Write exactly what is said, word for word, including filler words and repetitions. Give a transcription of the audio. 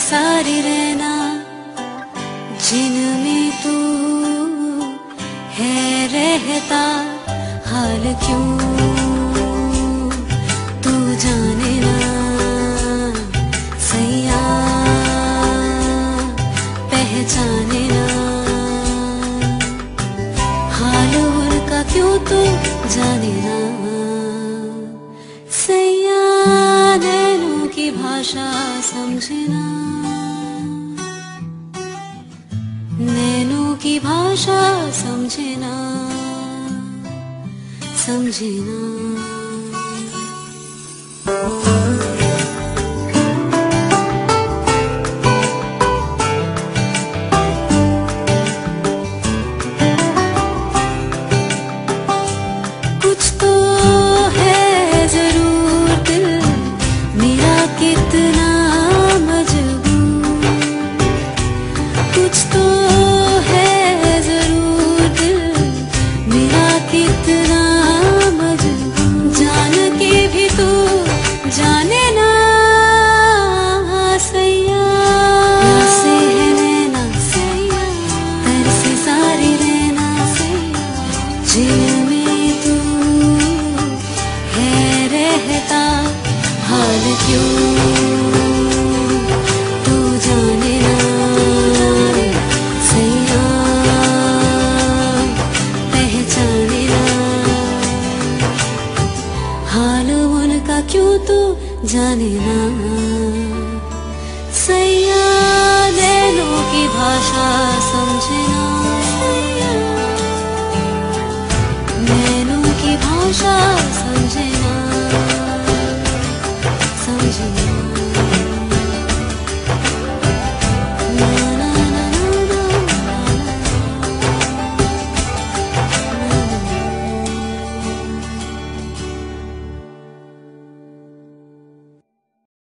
सारी रहना जिनमें तू है रहता, हाल क्यों तू जाने ना सैया, पहचाने ना हाल उनका क्यों तू जाने ना सैया, नैनों की भाषा समझना, नैनों की भाषा समझना, समझना। कुछ तो है जरूर दिल मेरा कितना मजबूर, कुछ तो है जरूर दिल मेरा कितना मजबूर, जान के भी तू जाने ना सैया, से है नैना सैया, तर से सारी रहना सैया, जिनमें तू है रहता, हाल क्यों तू जाने ना सैया, पहचाने ना हाल उनका क्यों तू जाने ना सैया, नैनों की भाषा समझना, नैनों की भाषा समझना।